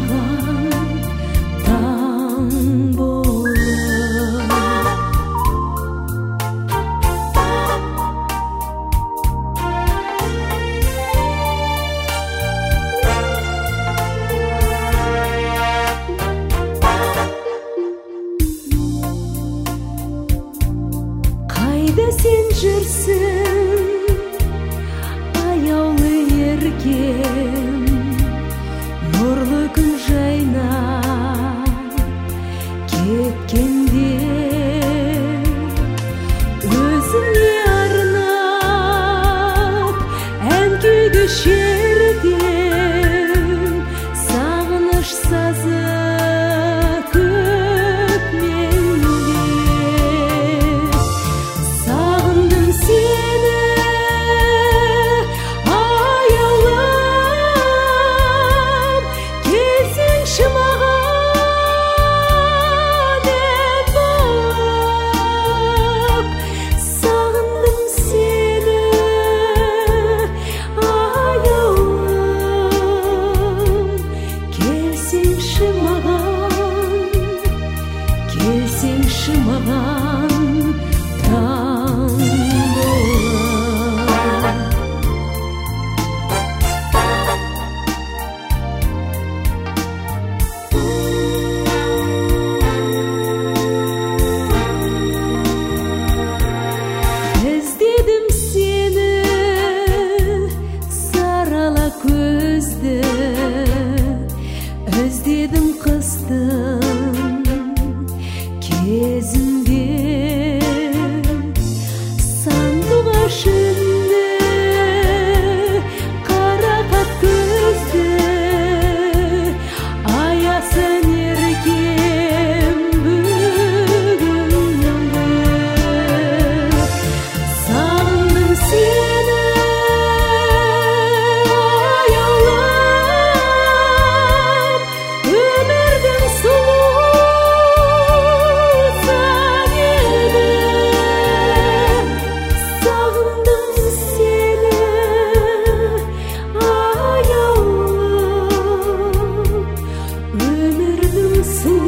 маған таң болып. Қайда сен жүрсің, аяулы еркем, нұрлы күн жайнап кеткенде, өзіңе арнап ән күйді шердем, сағыныш сазы көп менде. Сағындым сені, аяулым, келсеңші маған ән болып. Сағындым сені, аяулым, келсеңші маған таң болып. Іздедім сені, сарала көзді, іздедім қыстың кезінде, сандуғаш үнді, қарақат көзді, аясын еркем бүгінгі. Сағындым сені, аяулым, өмірдің сұлусы еді. Сағындым сені, аяулым, өмірдің сұлусы